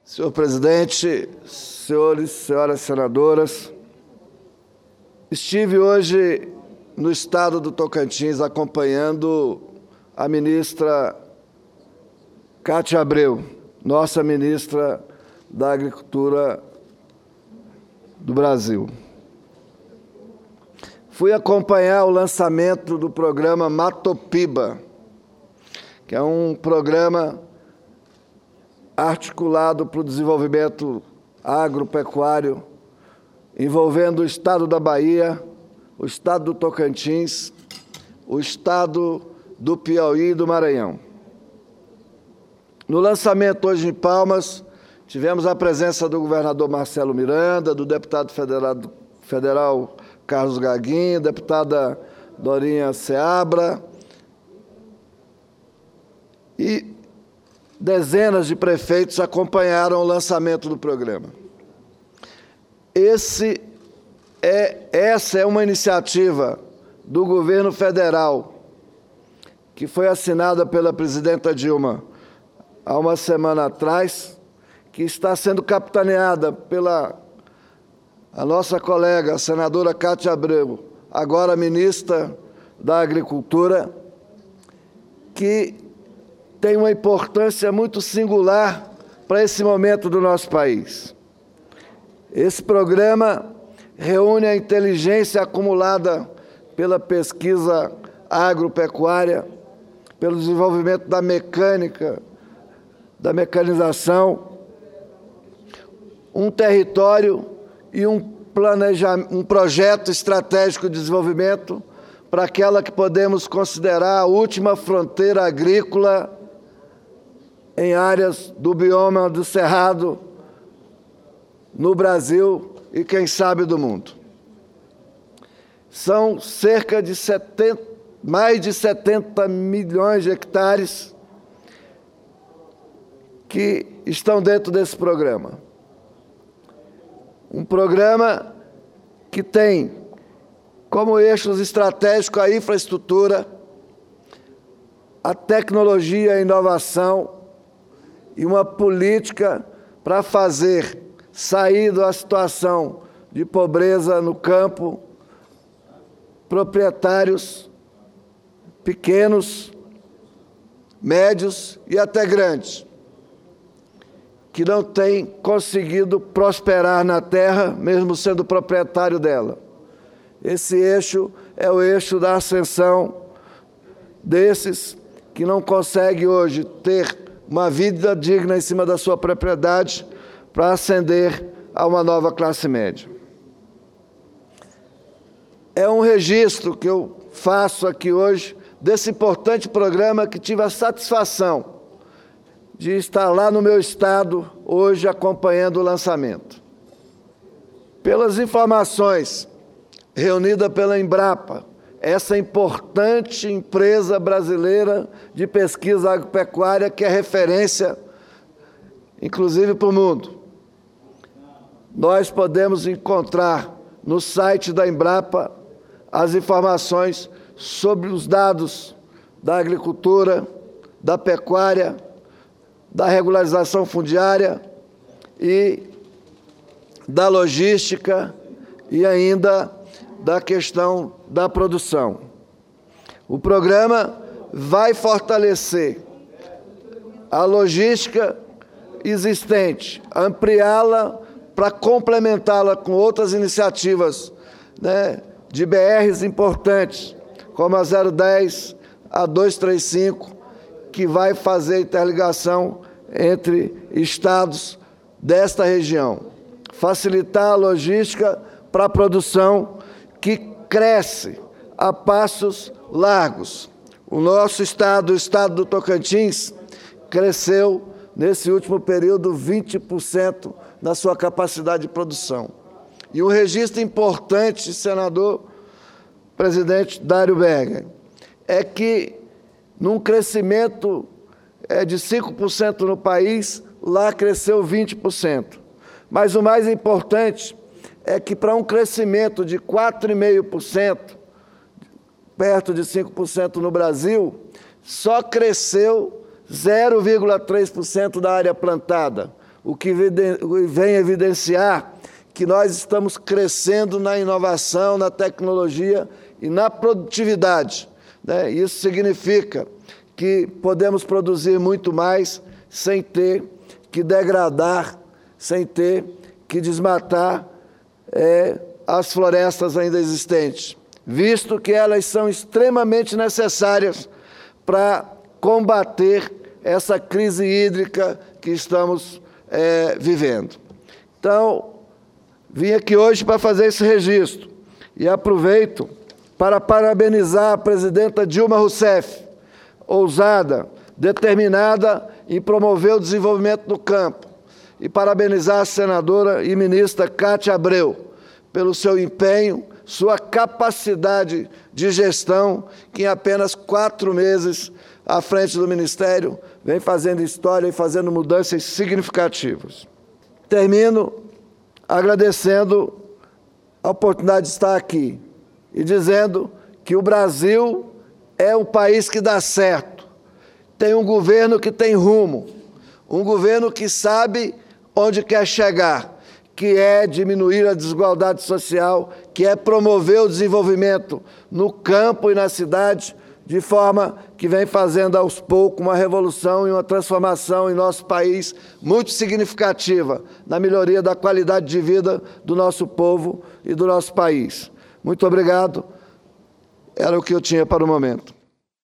Senhor presidente, senhores e senhoras senadoras, estive hoje no estado do Tocantins acompanhando a ministra Cátia Abreu, nossa ministra da Agricultura do Brasil. Fui acompanhar o lançamento do programa Matopiba, que é um programa articulado para o desenvolvimento agropecuário, envolvendo o estado da Bahia, o estado do Tocantins, o estado do Piauí e do Maranhão. No lançamento hoje em Palmas, tivemos a presença do governador Marcelo Miranda, do deputado federal Carlos Gaguinho, deputada Dorinha Seabra e dezenas de prefeitos acompanharam o lançamento do programa. Essa é uma iniciativa do governo federal que foi assinada pela presidenta Dilma há uma semana atrás, que está sendo capitaneada pela a nossa colega, a senadora Cátia Abreu, agora ministra da Agricultura, que tem uma importância muito singular para esse momento do nosso país. Esse programa reúne a inteligência acumulada pela pesquisa agropecuária, pelo desenvolvimento da mecânica, da mecanização, um território e um projeto estratégico de desenvolvimento para aquela que podemos considerar a última fronteira agrícola em áreas do bioma do Cerrado, no Brasil e, quem sabe, do mundo. São cerca de mais de 70 milhões de hectares que estão dentro desse programa. Um programa que tem como eixos estratégicos a infraestrutura, a tecnologia e a inovação e uma política para fazer sair da situação de pobreza no campo proprietários pequenos, médios e até grandes, que não têm conseguido prosperar na terra, mesmo sendo proprietário dela. Esse eixo é o eixo da ascensão desses que não conseguem hoje ter uma vida digna em cima da sua propriedade para ascender a uma nova classe média. É um registro que eu faço aqui hoje desse importante programa que tive a satisfação de estar lá no meu estado hoje acompanhando o lançamento. Pelas informações reunidas pela Embrapa, essa importante empresa brasileira de pesquisa agropecuária que é referência, inclusive para o mundo. Nós podemos encontrar no site da Embrapa as informações sobre os dados da agricultura, da pecuária, da regularização fundiária e da logística e ainda da questão da produção. O programa vai fortalecer a logística existente, ampliá-la para complementá-la com outras iniciativas, de BRs importantes, como a 010, a 235, que vai fazer interligação entre estados desta região, facilitar a logística para a produção que cresce a passos largos. O nosso estado, o estado do Tocantins, cresceu nesse último período 20% na sua capacidade de produção. E um registro importante, senador presidente Dário Berger, é que num crescimento de 5% no país, lá cresceu 20%. Mas o mais importante é que para um crescimento de 4,5%, perto de 5% no Brasil, só cresceu 0,3% da área plantada. o que vem evidenciar que nós estamos crescendo na inovação, na tecnologia e na produtividade, né? Isso significa que podemos produzir muito mais sem ter que degradar, sem ter que desmatar as florestas ainda existentes, visto que elas são extremamente necessárias para combater essa crise hídrica que estamos vivendo. Então, vim aqui hoje para fazer esse registro e aproveito para parabenizar a presidenta Dilma Rousseff, ousada, determinada em promover o desenvolvimento do campo, e parabenizar a senadora e ministra Cátia Abreu pelo seu empenho, sua capacidade de gestão, que em apenas 4 meses à frente do Ministério vem fazendo história e fazendo mudanças significativas. Termino agradecendo a oportunidade de estar aqui e dizendo que o Brasil é um país que dá certo, tem um governo que tem rumo, um governo que sabe onde quer chegar, que é diminuir a desigualdade social, que é promover o desenvolvimento no campo e na cidade, de forma que vem fazendo aos poucos uma revolução e uma transformação em nosso país muito significativa na melhoria da qualidade de vida do nosso povo e do nosso país. Muito obrigado. Era o que eu tinha para o momento.